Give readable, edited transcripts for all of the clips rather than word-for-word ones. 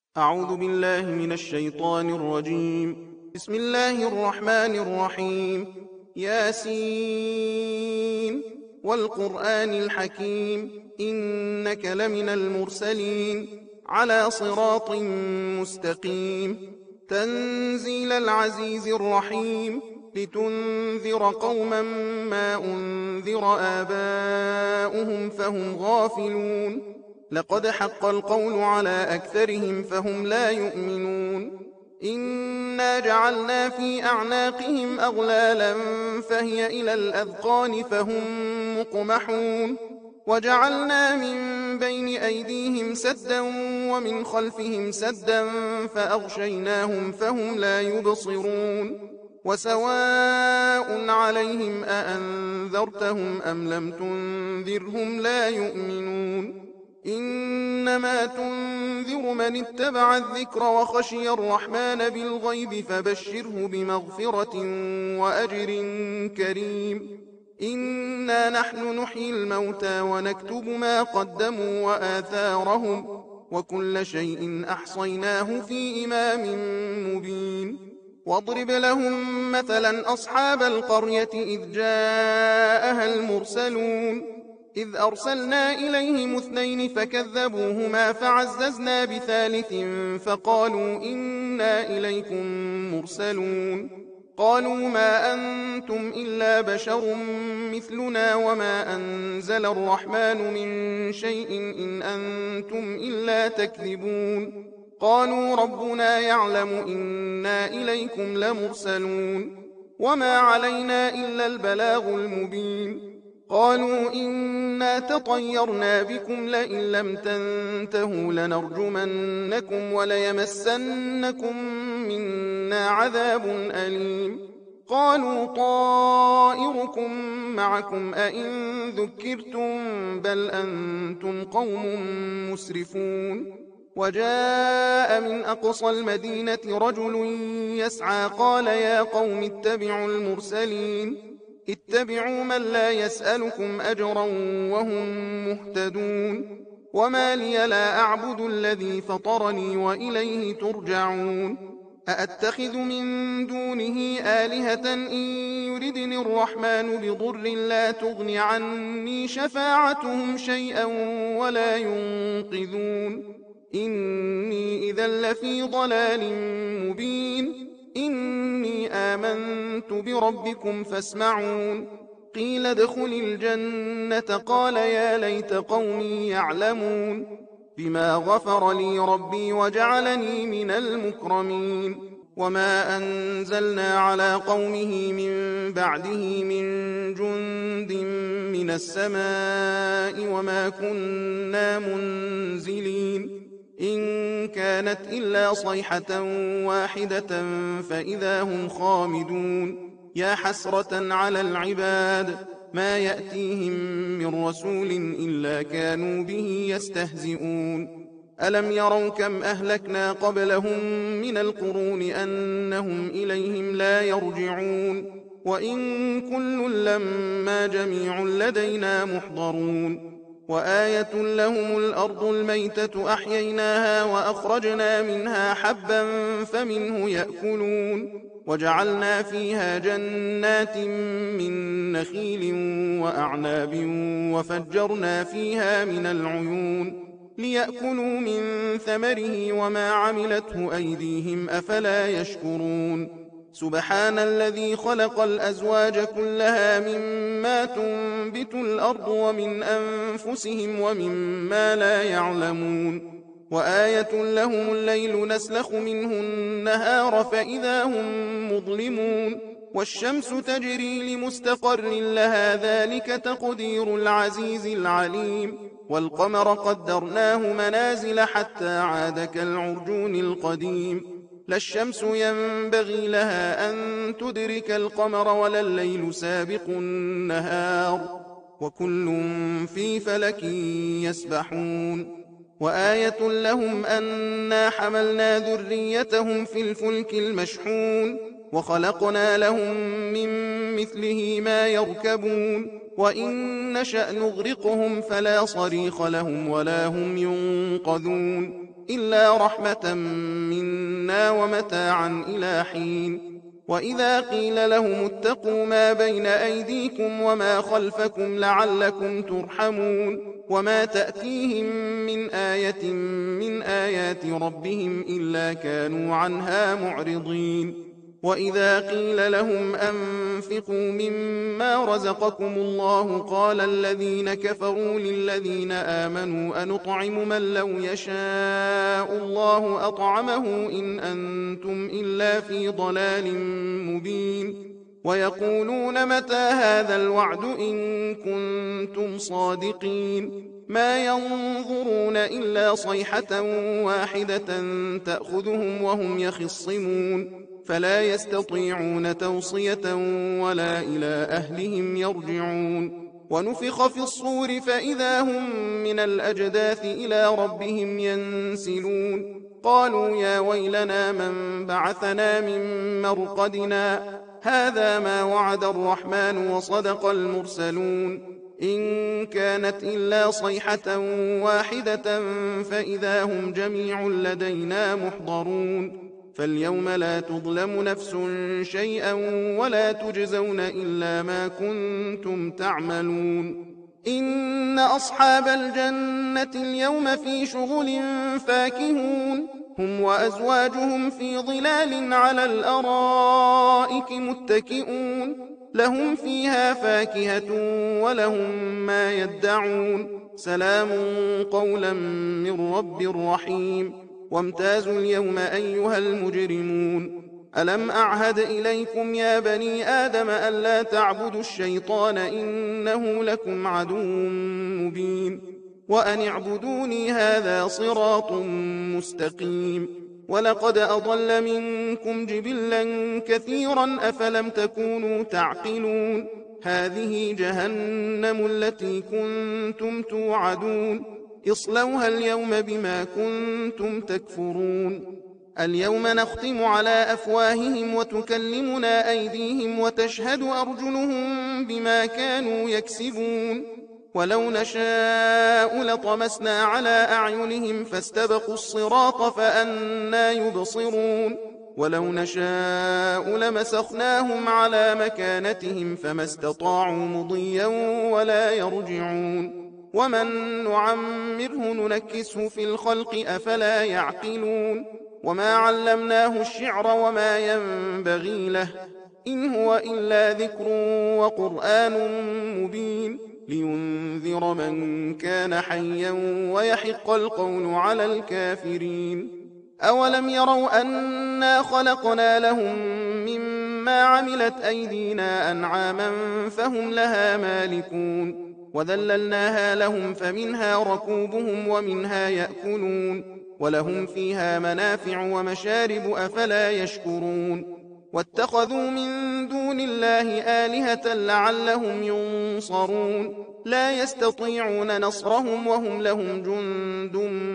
أعوذ بالله من الشيطان الرجيم. بسم الله الرحمن الرحيم. ياسين والقرآن الحكيم إنك لمن المرسلين على صراط مستقيم تنزيل العزيز الرحيم لتنذر قوما ما أنذر آباؤهم فهم غافلون لقد حق القول على أكثرهم فهم لا يؤمنون إنا جعلنا في أعناقهم أغلالا فهي إلى الأذقان فهم مقمحون وجعلنا من بين أيديهم سدا ومن خلفهم سدا فأغشيناهم فهم لا يبصرون وسواء عليهم أأنذرتهم أم لم تنذرهم لا يؤمنون إنما تنذر من اتبع الذكر وخشي الرحمن بالغيب فبشره بمغفرة وأجر كريم إنا نحن نحيي الموتى ونكتب ما قدموا وآثارهم وكل شيء أحصيناه في إمام مبين واضرب لهم مثلا أصحاب القرية إذ جاءها المرسلون إذ أرسلنا إليهم اثنين فكذبوهما فعززنا بثالث فقالوا إنا إليكم مرسلون قالوا ما أنتم إلا بشر مثلنا وما أنزل الرحمن من شيء إن أنتم إلا تكذبون قالوا ربنا يعلم إنا إليكم لمرسلون وما علينا إلا البلاغ المبين قالوا إنا تطيرنا بكم لئن لم تنتهوا لنرجمنكم وليمسنكم منا عذاب أليم قالوا طائركم معكم أئن ذكرتم بل أنتم قوم مسرفون وجاء من أقصى المدينة رجل يسعى قال يا قوم اتبعوا المرسلين اتبعوا من لا يسألكم أجرا وهم مهتدون وما لي لا أعبد الذي فطرني وإليه ترجعون أأتخذ من دونه آلهة إن يردني الرحمن بضر لا تغن عني شفاعتهم شيئا ولا ينقذون إني إذا لفي ضلال مبين إني آمنت بربكم فاسمعون قيل ادخل الجنة قال يا ليت قومي يعلمون بما غفر لي ربي وجعلني من المكرمين وما أنزلنا على قومه من بعده من جند من السماء وما كنا منزلين إن كانت إلا صيحة واحدة فإذا هم خامدون يا حسرة على العباد ما يأتيهم من رسول إلا كانوا به يستهزئون ألم يروا كم أهلكنا قبلهم من القرون أنهم إليهم لا يرجعون وإن كل لما جميع لدينا محضرون وآية لهم الأرض الميتة أحييناها وأخرجنا منها حبا فمنه يأكلون وجعلنا فيها جنات من نخيل وأعناب وفجرنا فيها من العيون ليأكلوا من ثمره وما عملته أيديهم أفلا يشكرون سبحان الذي خلق الأزواج كلها مما تنبت الأرض ومن أنفسهم ومما لا يعلمون وآية لهم الليل نسلخ منه النهار فإذا هم مظلمون والشمس تجري لمستقر لها ذلك تقدير العزيز العليم والقمر قدرناه منازل حتى عاد كالعرجون القديم لا الشمس ينبغي لها أن تدرك القمر ولا الليل سابق النهار وكل في فلك يسبحون وآية لهم أنا حملنا ذريتهم في الفلك المشحون وخلقنا لهم من مثله ما يركبون وإن نشأ نغرقهم فلا صريخ لهم ولا هم ينقذون إلا رحمة منا ومتاعا إلى حين وإذا قيل لهم اتقوا ما بين أيديكم وما خلفكم لعلكم ترحمون وما تأتيهم من آية من آيات ربهم إلا كانوا عنها معرضين وإذا قيل لهم أنفقوا مما رزقكم الله قال الذين كفروا للذين آمنوا أنطعم من لو يشاء الله أطعمه إن أنتم إلا في ضلال مبين ويقولون متى هذا الوعد إن كنتم صادقين ما ينظرون إلا صيحة واحدة تأخذهم وهم يخصمون فلا يستطيعون توصية ولا إلى أهلهم يرجعون ونفخ في الصور فإذا هم من الأجداث إلى ربهم ينسلون قالوا يا ويلنا من بعثنا من مرقدنا هذا ما وعد الرحمن وصدق المرسلون إن كانت إلا صيحة واحدة فإذا هم جميع لدينا محضرون فاليوم لا تظلم نفس شيئا ولا تجزون إلا ما كنتم تعملون إن أصحاب الجنة اليوم في شغل فاكهون هم وأزواجهم في ظلال على الأرائك متكئون لهم فيها فاكهة ولهم ما يدعون سلام قولا من رب رحيم وامتازوا اليوم أيها المجرمون ألم أعهد إليكم يا بني آدم ألا تعبدوا الشيطان إنه لكم عدو مبين وأن اعبدوني هذا صراط مستقيم ولقد أضل منكم جبلا كثيرا أفلم تكونوا تعقلون هذه جهنم التي كنتم توعدون اصلوها اليوم بما كنتم تكفرون اليوم نختم على أفواههم وتكلمنا أيديهم وتشهد أرجلهم بما كانوا يكسبون ولو نشاء لطمسنا على أعينهم فاستبقوا الصراط فأنى يبصرون ولو نشاء لمسخناهم على مكانتهم فما استطاعوا مضيا ولا يرجعون ومن نعمره ننكسه في الخلق أفلا يعقلون وما علمناه الشعر وما ينبغي له إن هو إلا ذكر وقرآن مبين لينذر من كان حيا ويحق القول على الكافرين أولم يروا أنا خلقنا لهم مما عملت أيدينا أنعاما فهم لها مالكون وذللناها لهم فمنها ركوبهم ومنها يأكلون ولهم فيها منافع ومشارب أفلا يشكرون واتخذوا من دون الله آلهة لعلهم ينصرون لا يستطيعون نصرهم وهم لهم جند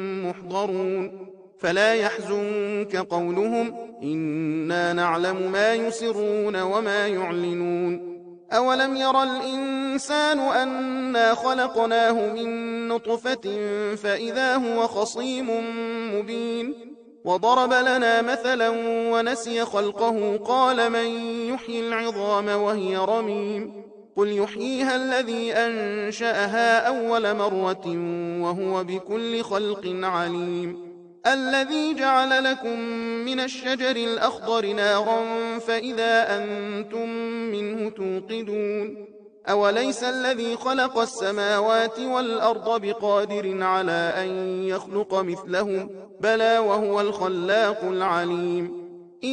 محضرون فلا يحزنك قولهم إنا نعلم ما يسرون وما يعلنون أولم يرى الإنسان أنا خلقناه من نطفة فإذا هو خصيم مبين وضرب لنا مثلا ونسي خلقه قال من يحيي العظام وهي رميم قل يحييها الذي أنشأها أول مرة وهو بكل خلق عليم الذي جعل لكم من الشجر الأخضر نارا فإذا أنتم منه توقدون أوليس الذي خلق السماوات والأرض بقادر على أن يخلق مثلهم بلى وهو الخلاق العليم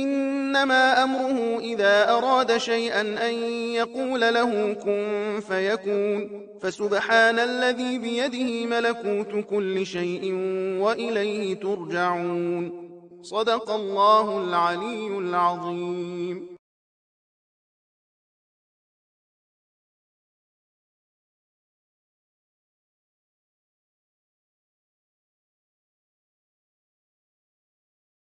إنما أمره إذا أراد شيئا أن يقول له كن فيكون فسبحان الذي بيده ملكوت كل شيء وإليه ترجعون صدق الله العلي العظيم.